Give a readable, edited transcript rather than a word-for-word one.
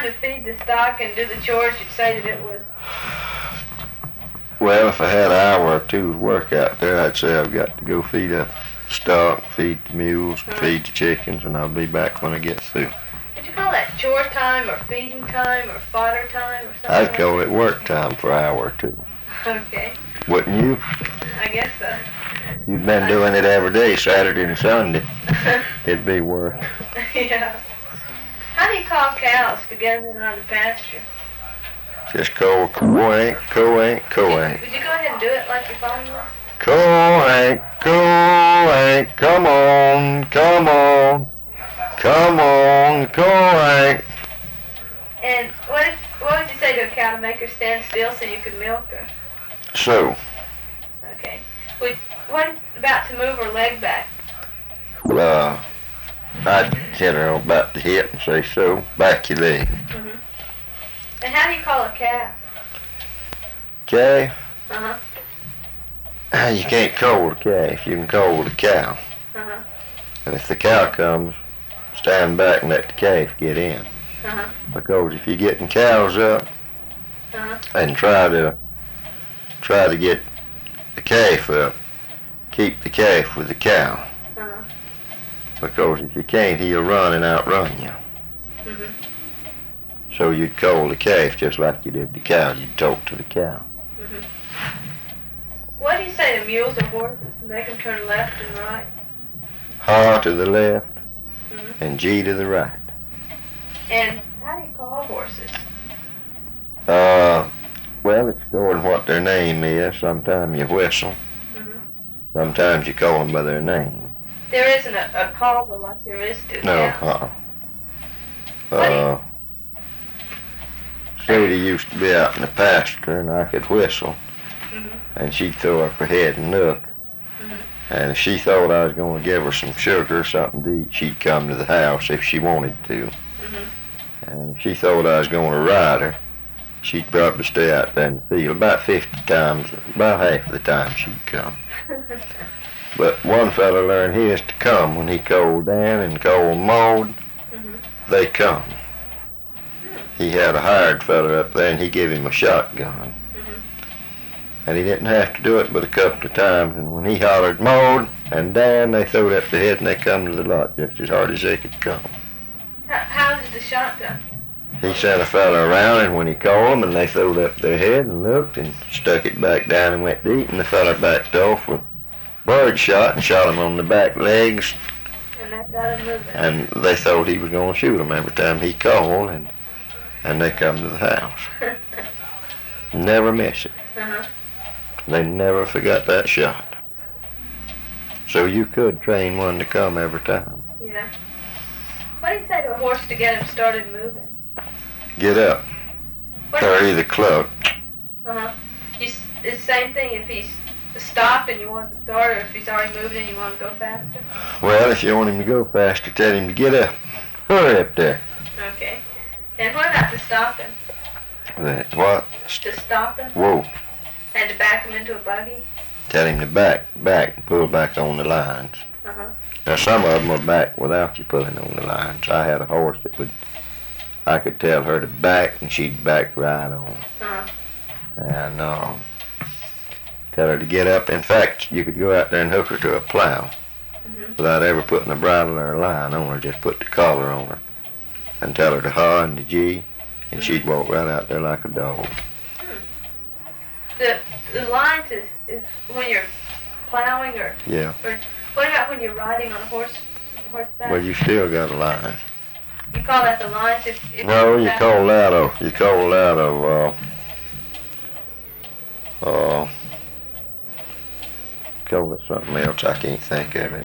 time to feed the stock and do the chores, you'd say that it was? Well, if I had an hour or two's work out there, I'd say I've got to go feed the stock, feed the mules, feed the chickens, and I'll be back when I get through. Would you call that chore time or feeding time or fodder time or something? I'd call it work time for an hour or two. Okay. Wouldn't you? I guess so. You've been doing it every day, Saturday and Sunday. It'd be work. Yeah. How do you call cows to get them in on the pasture? Just call co-ank, co-ank, co-ank. Would you go ahead and do it like your phone was? Co-ank, co-ank, come on, come on, come on, co-ank. And what would you say to a cow to make her stand still so you could milk her? So. Okay. What about to move her leg back? I'd hit her about the hip and say, so, back your leg. Mm-hmm. And how do you call a calf? Calf? Uh-huh. You can't call the calf, you can call the cow. Uh-huh. And if the cow comes, stand back and let the calf get in. Uh-huh. Because if you're getting cows up Uh-huh. and try to get the calf up, keep the calf with the cow. Uh-huh. Because if you can't, he'll run and outrun you. Mm-hmm. So you'd call the calf just like you did the cow. You'd talk to the cow. Mm-hmm. What do you say to mules or horses to make them turn left and right? Ha to the left Mm-hmm. and G to the right. And how do you call horses? Well, it's going what their name is. Sometimes you whistle. Mm-hmm. Sometimes you call them by their name. There isn't a call like there is to No, cows. Sadie used to be out in the pasture and I could whistle. Mm-hmm. And she'd throw up her head and look. Mm-hmm. And if she thought I was going to give her some sugar or something to eat, she'd come to the house if she wanted to. Mm-hmm. And if she thought I was going to ride her, she'd probably stay out there in the field. About 50 times, about half of the time she'd come. But one fella learned his to come when he called Dan and called Maud. Mm-hmm. They come. He had a hired fella up there and he gave him a shotgun. Mm-hmm. And he didn't have to do it but a couple of times. And when he hollered Maud and Dan, they throwed up their head and they come to the lot just as hard as they could come. How is the shotgun? He sent a fella around, and when he called them, and they throwed up their head and looked and stuck it back down and went to eat, and the fella backed off with bird shot and shot him on the back legs. And that got him moving. And they thought he was going to shoot them every time he called, and they come to the house. Never miss it. Uh-huh. They never forgot that shot. So you could train one to come every time. Yeah. What do you say to a horse to get him started moving? Get up. Or either cluck. Uh-huh. It's the same thing if he's stopped and you want to start, or if he's already moving and you want to go faster? Well, if you want him to go faster, tell him to get up. Hurry up there. Okay. And what about to stop him? What? To stop him? Whoa. And to back him into a buggy? Tell him to back, and pull back on the lines. Uh-huh. Now, some of them were back without you pulling on the lines. I had a horse that I could tell her to back, and she'd back right on. Uh-huh. And tell her to get up. In fact, you could go out there and hook her to a plow without ever putting a bridle or a line on her. Just put the collar on her and tell her to ha and to G, and she'd walk right out there like a dog. The lines is when you're plowing, or Yeah. Or what about when you're riding on a horseback? Well, you still got a line. You call that the lines? If No, you call that call it something else. I can't think of it.